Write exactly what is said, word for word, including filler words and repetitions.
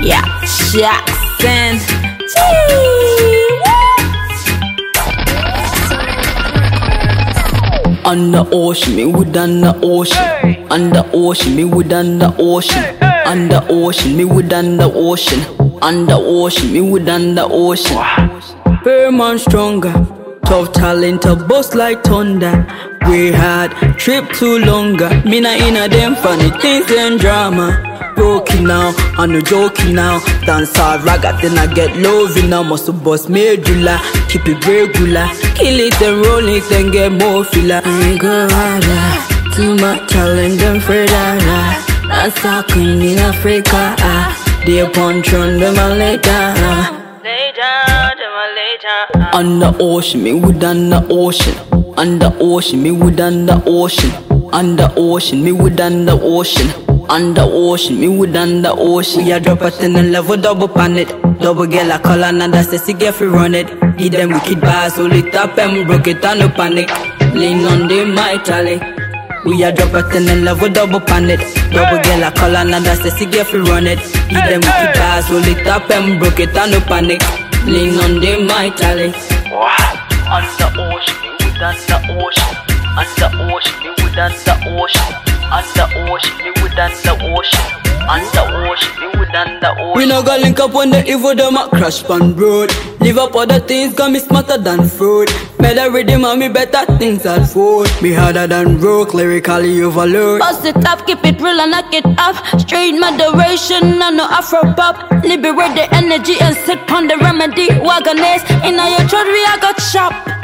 Yeah, Jackson. On the ocean, me wood on the ocean. On the ocean, me wood on the ocean. On the ocean, me wood on the ocean. On the ocean, me wood on the ocean. Bear man stronger, tough talent a bust like thunder. We had trip too longer. Me na inna them funny things and drama. Broken now, I'm no joking now. Dance hard, ragga, then I get loving now. Muscle bust medulla, keep it regular. Kill it and roll it and get more filler. I go harder, too much talent and afraid I That's talking in Africa. Ah. They punch on them and later. Ah. Later, them a later. Ah. On the ocean, me wood on the ocean. On the ocean, me wood on the ocean. On the ocean, me wood on the ocean. On the ocean, me wood on the ocean. We a drop a ten and level double pan it. Double girl a call and that's the cigar fi run it. Give them wicked bars, hold it up and broke it and no panic. Lean on the mightily. We a drop a ten and level double pan it. Double girl a call and that's the cigar fi run it. Give them wicked bars, hold it up and broke it and no panic. Lean on the mightily. On the ocean, me wood on the ocean. On the ocean, me wood on the ocean. On the ocean, me wood on the ocean. On the ocean, me wood on the ocean. We no go link up when the evil them a crash pan road. Live up other things got me smarter than fruit. Made a rhythm and me better things at food. Me harder than rock, lyrically overload. Bust it up, keep it real and knock it up. Straight moderation and no afro pop. Liberate the energy and sit on the remedy. Wagoners in your throat we a got chop.